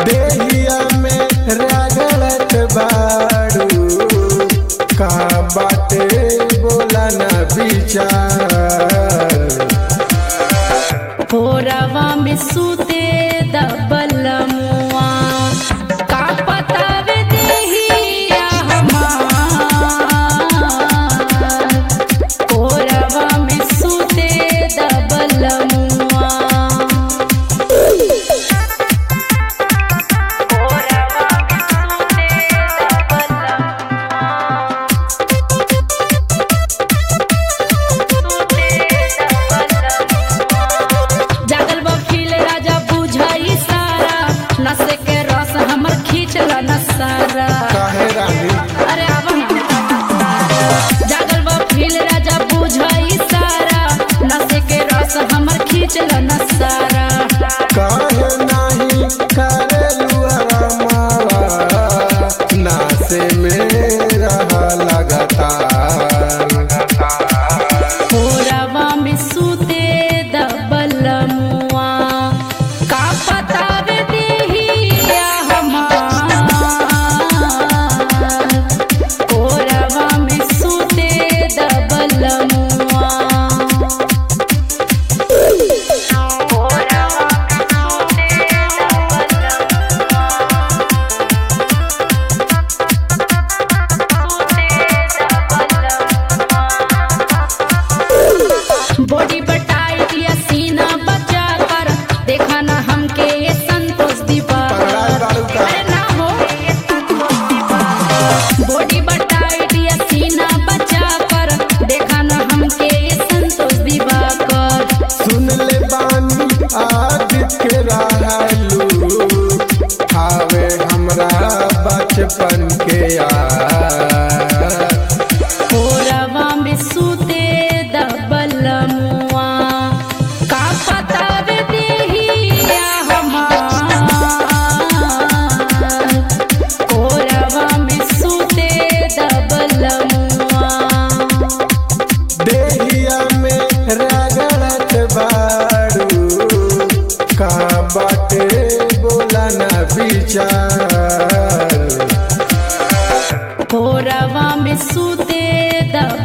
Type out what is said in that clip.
देहिया में रगड़त बाड़ू का बाटे बोला ना विचार। भोरवा में सूते दबलमुआ का पतावे देहिया हमार। भोरवा में सूते दबलमुआ जागल बखिल राजा बुझाई सारा नसे के रस हमर खींचला नसारा। काहे रानी अरे अब जागल बखिल राजा बुझाई सारा नसे के रस हमर खींचला नसारा। काहे नाही करेलू आरामावा नासे में रहा लगातार। भोरवा में सूते दबलमुआ का पतावे देहिया हमार। भोरवा में सूते दबलमुआ बॉडी बटाई दिया सीना बचा कर देखा ना हमके ये संतोष दीवार। अरे ना हो बॉडी बटाई दिया सीना बचा कर देखा ना हमके ये संतोष दीवार। सुन ले बानी आज के रहलू हावे हमरा बचपन के यार। भोरवा में सूते दबलमुआ का पतावे देहिया हमार। भोरवा में सूते दबलमुआ देहिया में रगड़त बाड़ू का बाटे बोला ना विचार। भोरवा में सूते दबलमुआ